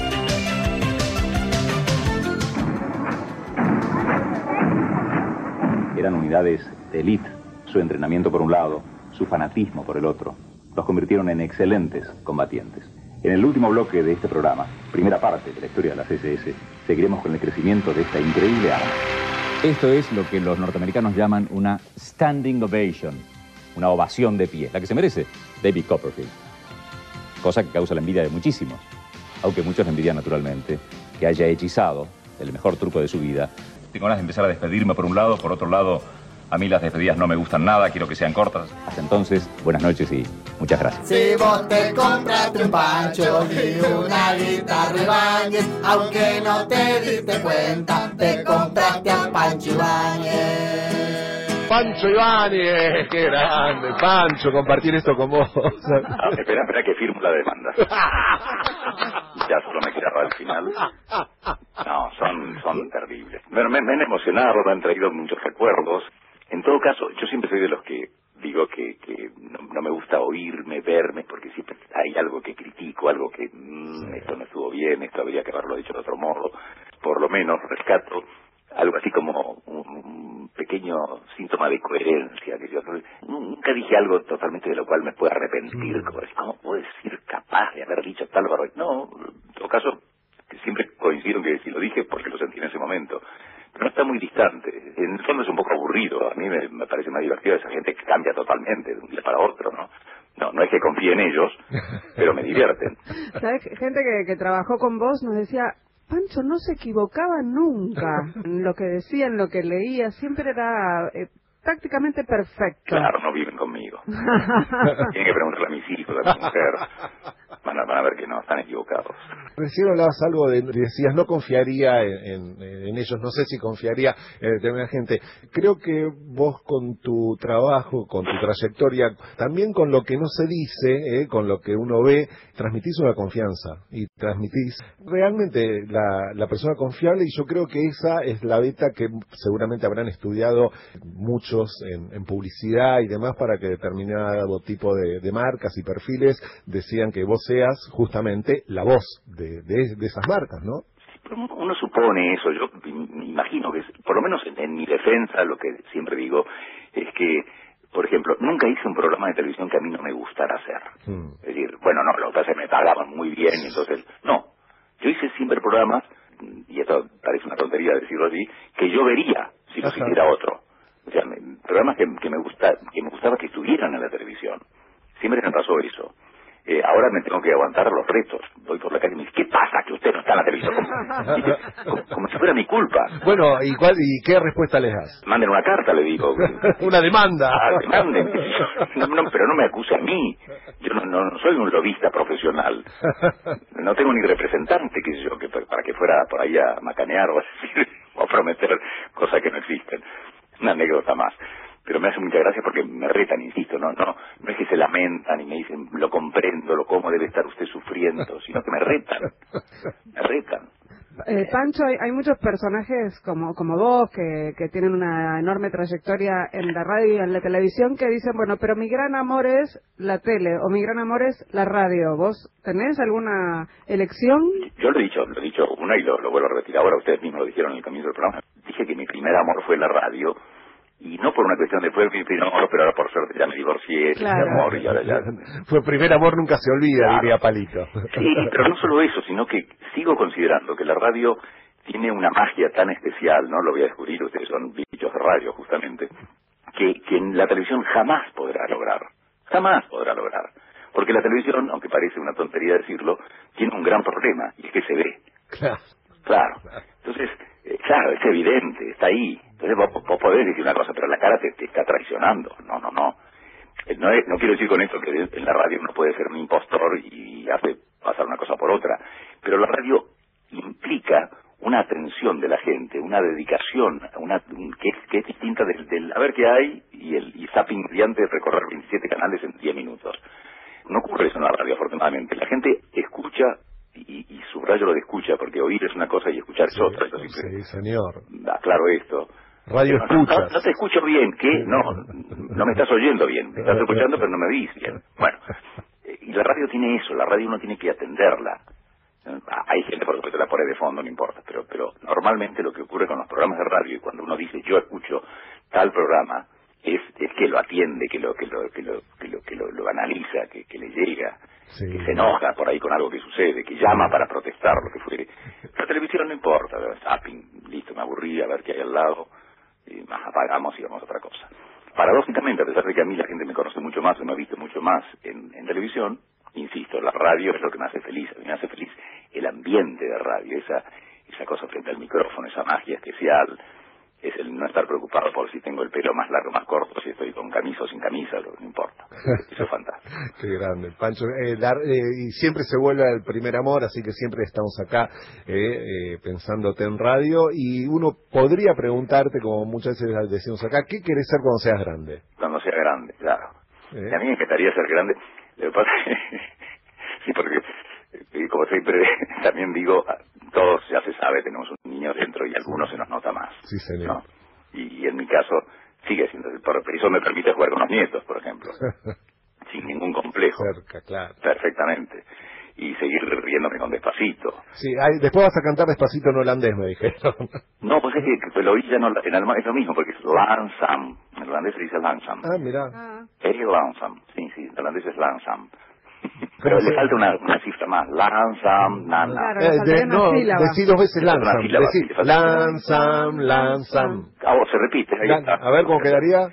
Eran unidades de élite. Su entrenamiento por un lado, su fanatismo por el otro, los convirtieron en excelentes combatientes. En el último bloque de este programa, primera parte de la historia de las SS, seguiremos con el crecimiento de esta increíble arma. Esto es lo que los norteamericanos llaman una standing ovation, una ovación de pie, la que se merece David Copperfield. Cosa que causa la envidia de muchísimos, aunque muchos le envidian naturalmente que haya hechizado el mejor truco de su vida. Tengo ganas de empezar a despedirme por un lado, por otro lado, a mí las despedidas no me gustan nada, quiero que sean cortas. Hasta entonces, buenas noches y muchas gracias. Si vos te compraste un Pancho y una guitarra Ibáñez, aunque no te diste cuenta, te compraste a Pancho Ibáñez. Pancho Ibáñez, qué grande, Pancho, compartir esto con vos. Espera que firmo la demanda. Ya solo me quedaba al final. No, son terribles. Me han emocionado, me han traído muchos recuerdos. En todo caso, yo siempre soy de los que digo que no me gusta oírme, verme, porque siempre hay algo que critico, algo que esto no estuvo bien, esto habría que haberlo dicho de otro modo. Por lo menos rescato algo así como un pequeño síntoma de coherencia, que yo nunca dije algo totalmente de lo cual me pueda arrepentir, como decir, ¿cómo puedo ser capaz de haber dicho tal barbaridad? No, en todo caso, siempre coincido en que si lo dije porque lo sentí en ese momento, pero no está muy distante. En el fondo es un poco aburrido, a mí me parece más divertido esa gente que cambia totalmente de un día para otro, ¿no? No es que confíe en ellos, pero me divierten. ¿Sabes? Gente que trabajó con vos nos decía, Pancho no se equivocaba nunca en lo que decía, en lo que leía, siempre era prácticamente perfecto. Claro, no viven conmigo. Tienen que preguntarle a mis hijos, a mi mujer. van a ver que no están equivocados. Recién hablabas algo decías, no confiaría en ellos, no sé si confiaría en determinada gente. Creo que vos con tu trabajo, con tu trayectoria, también con lo que no se dice, con lo que uno ve, transmitís una confianza y transmitís realmente la persona confiable, y yo creo que esa es la beta que seguramente habrán estudiado muchos en publicidad y demás para que determinado tipo de marcas y perfiles decían que vos seas justamente la voz de esas marcas, ¿no? Uno supone eso, yo me imagino que, por lo menos en mi defensa, lo que siempre digo es que, por ejemplo, nunca hice un programa de televisión que a mí no me gustara hacer. Es decir, bueno, no, lo que pasa es que me pagaban muy bien, y entonces, no. Yo hice siempre programas, y esto parece una tontería decirlo así, que yo vería si los hiciera otro. O sea, programas que me gustaba que estuvieran en la televisión. Siempre me pasó eso. Ahora me tengo que aguantar los retos. Voy por la calle y me dice, ¿qué pasa que usted no está en la televisión? Como si fuera mi culpa. Bueno, ¿y qué respuesta les das? Manden una carta, le digo. Una demanda. Demanden. No, pero no me acuse a mí. Yo no soy un lobista profesional. No tengo ni representante, qué sé yo, para que fuera por ahí a macanear o a decir, o a prometer cosas que no existen. Una anécdota más. Pero me hace mucha gracia porque me retan, insisto, no es que se lamentan y me dicen, lo comprendo, cómo debe estar usted sufriendo, sino que me retan. Pancho, hay muchos personajes como vos que tienen una enorme trayectoria en la radio y en la televisión que dicen, bueno, pero mi gran amor es la tele o mi gran amor es la radio. ¿Vos tenés alguna elección? Yo lo he dicho una y lo vuelvo a repetir ahora, ustedes mismos lo dijeron en el comienzo del programa. Dije que mi primer amor fue la radio. Y no por una cuestión de fue mi primer amor, pero ahora por suerte ya me divorcié, claro. Mi amor, y ahora ya... Fue primer amor, nunca se olvida, claro. Diría Palito. Sí, pero no solo eso, sino que sigo considerando que la radio tiene una magia tan especial, no lo voy a descubrir, ustedes son bichos de radio justamente, que en la televisión jamás podrá lograr. Porque la televisión, aunque parece una tontería decirlo, tiene un gran problema, y es que se ve. Claro. Entonces, claro, es evidente, está ahí. Entonces vos podés decir una cosa, pero la cara te está traicionando. No. No quiero decir con esto que en la radio uno puede ser un impostor y hace pasar una cosa por otra. Pero la radio implica una atención de la gente, una dedicación, que es distinta del a ver qué hay y zapping mediante recorrer 27 canales en 10 minutos. No ocurre eso en la radio, afortunadamente. La gente escucha, y subrayo lo de escucha, porque oír es una cosa y escuchar es otra. Sí, señor. Claro esto. Radio escuchas. No te escucho bien, ¿qué? No me estás oyendo bien. Me estás escuchando, pero no me oís bien. Bueno, y la radio tiene eso, la radio uno tiene que atenderla. Hay gente, por supuesto, la pone de fondo, no importa, pero normalmente lo que ocurre con los programas de radio, y cuando uno dice yo escucho tal programa, es que lo atiende, que lo analiza, que le llega, que se enoja por ahí con algo que sucede, que llama para protestar, lo que fuere. La televisión no importa, zapping, listo, me aburrí, a ver qué hay al lado, y más apagamos y vamos a otra cosa. Paradójicamente, a pesar de que a mí la gente me conoce mucho más, o me ha visto mucho más en televisión, insisto, la radio es lo que me hace feliz. A mí me hace feliz el ambiente de radio, esa cosa frente al micrófono, esa magia especial, es el no estar preocupado por si tengo el pelo más largo o más corto, si estoy con camisa o sin camisa, no importa. Eso es fantástico. Qué grande, Pancho. Y siempre se vuelve al primer amor, así que siempre estamos acá pensándote en radio, y uno podría preguntarte, como muchas veces decimos acá, ¿qué querés ser cuando seas grande? Cuando sea grande, claro. A mí me encantaría ser grande. Lo que pasa sí, porque como siempre también digo, todos ya se sabe, tenemos un niño dentro y algunos se nos nota más. Sí, señor. ¿No? Y en mi caso sigue siendo, eso me permite jugar con los nietos, por ejemplo, sin ningún complejo. Cerca, claro. Perfectamente. Y seguir riéndome con Despacito. Sí, después vas a cantar Despacito en holandés, me dijeron. No, pues es que lo oí ya en alemán, es lo mismo, porque es Langsam. En holandés se dice Langsam. Ah, mirá. Langsam, sí, en holandés es Langsam. Pero le falta una cifra más. Langsam, nana. Claro, decí 2 veces Langsam. Langsam. Se repite, ahí está. A ver cómo quedaría.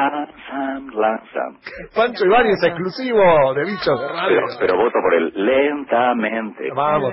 Langsam. Pancho Ibáñez, exclusivo de Bichos de Radio. Pero voto por el lentamente. Vamos,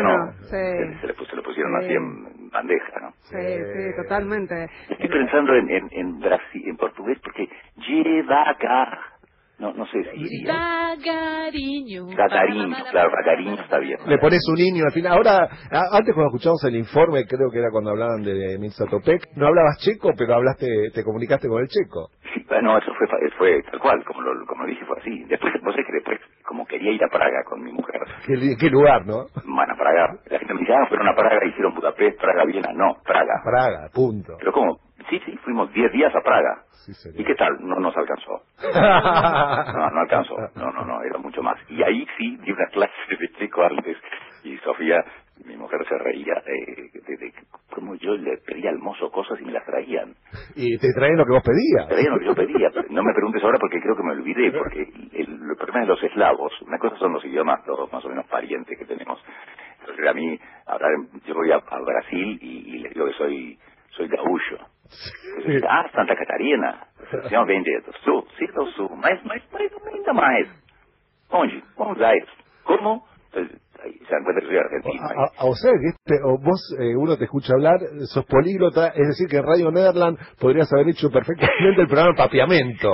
Se le pusieron así en bandeja, ¿no? Sí, totalmente. Estoy pensando en Brasil, en portugués, porque devagar. no sé si diría. Vagariño. Claro, Vagariño está bien. Le pones un niño al final. Ahora, antes cuando escuchamos el informe, creo que era cuando hablaban de Emil Zatopek, no hablabas checo, pero te comunicaste con el checo. Sí, no, eso fue tal cual, como lo dije, fue así. Después, vos sabés que después, como quería ir a Praga con mi mujer. ¿Qué lugar, no? Bueno, Praga. La gente me decía, fueron a Praga, hicieron Budapest, Praga, Viena. No, Praga. Praga, punto. Pero ¿cómo? Sí, fuimos 10 días a Praga. Sí, ¿Y qué tal? No nos alcanzó. No alcanzó. No, era mucho más. Y ahí sí di una clase de checo antes. Y Sofía, mi mujer, se reía de cómo yo le pedía al mozo cosas y me las traían. ¿Y te traían lo que vos pedías? Traían lo que yo pedía. No me preguntes ahora porque creo que me olvidé. Porque el problema de los eslavos, una cosa son los idiomas, todos más o menos parientes que tenemos. Entonces a mí, ahora yo voy a Brasil y les digo que soy gaúcho. Santa Catarina. Não vem do sul, sim do sul, mas ainda mais. Onde? Buenos Aires. Como? Ahí se dan cuenta que soy argentino. O sea que vos, uno te escucha hablar, sos políglota, es decir que en Radio Nederland podrías haber hecho perfectamente el programa Papiamento.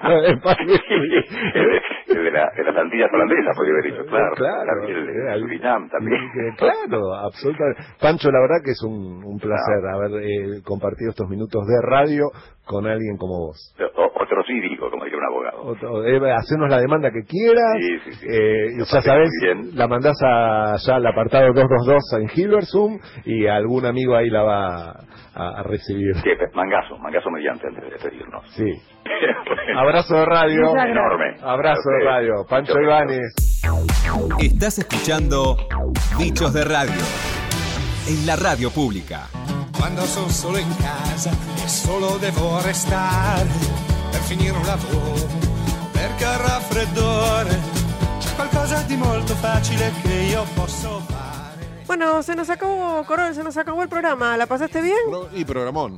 de las Antillas holandesas podría haber dicho, claro. El Surinam también. Claro, absolutamente. Pancho, la verdad que es un placer haber compartido estos minutos de radio con alguien como vos. Otro sí digo, como diría un abogado. Hacernos la demanda que quieras. Sí. Ya sabés, la mandás allá al apartado 222 en Hilversum y algún amigo ahí la va a recibir. Sí, mangazo mediante antes de despedirnos. Sí. Abrazo de radio. Enorme. Abrazo de radio. Pancho Ibáñez. Estás escuchando Bichos de Radio en la radio pública. Quando sono solo in casa e solo devo restare per finire un lavoro, perché al raffreddore c'è qualcosa di molto facile che io posso fare. Bueno, se nos acabó, Corol, se nos acabó el programa. ¿La pasaste bien? Y programón.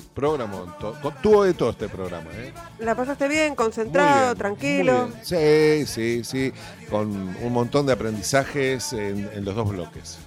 Tuvo de todo este programa, ¿eh? ¿La pasaste bien? ¿Concentrado? Bien, ¿Tranquilo? Sí. Con un montón de aprendizajes en los dos bloques.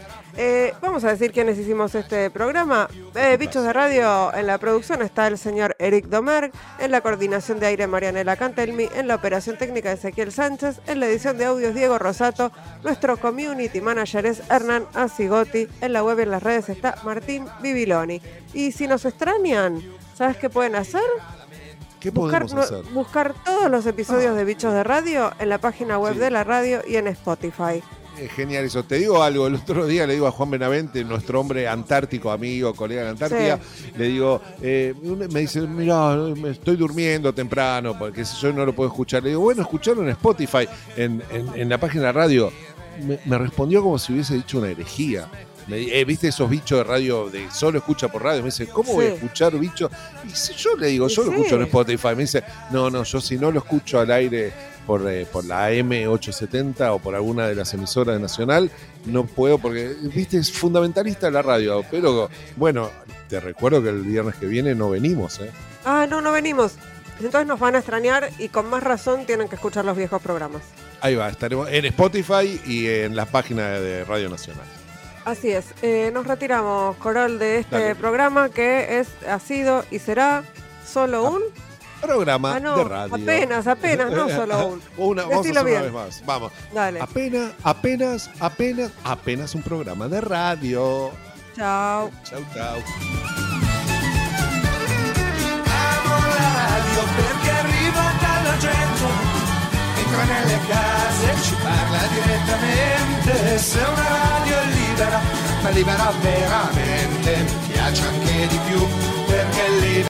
Vamos a decir quiénes hicimos este programa. Bichos de Radio, en la producción está el señor Eric Domergue, en la coordinación de aire Marianela Cantelmi, en la operación técnica Ezequiel Sánchez, en la edición de audios Diego Rosato, nuestro community manager es Hernán Azigotti, en la web y en las redes está Martín Bibiloni. Y si nos extrañan, ¿sabes qué pueden hacer? ¿Qué podemos hacer? Buscar todos los episodios de Bichos de Radio en la página web de la radio y en Spotify. Genial eso. Te digo algo, el otro día le digo a Juan Benavente, nuestro hombre antártico, amigo, colega de Antártida, le digo, me dice, mira, me estoy durmiendo temprano, porque yo no lo puedo escuchar. Le digo, bueno, escucharlo en Spotify, en la página de radio. Me respondió como si hubiese dicho una herejía. ¿Viste esos bichos de radio de solo escucha por radio? Me dice, ¿cómo voy a escuchar bichos? Y si yo le digo, yo lo escucho en Spotify. Me dice, no, yo si no lo escucho al aire por la AM870 o por alguna de las emisoras de Nacional, no puedo porque, viste, es fundamentalista la radio. Pero bueno, te recuerdo que el viernes que viene no venimos, ¿eh? No venimos. Entonces nos van a extrañar y con más razón tienen que escuchar los viejos programas. Ahí va, estaremos en Spotify y en las páginas de Radio Nacional. Así es, nos retiramos, Corol, de este programa que ha sido y será solo un programa de radio. Apenas, no solo un. Vamos a hacer una vez más. Vamos. Dale. Apenas un programa de radio. Chao. Amo la radio perché arriva dalla gente, entra nelle case, ci parla direttamente. Se una radio è libera, ma libera veramente, mi piace anche di più perché è libera.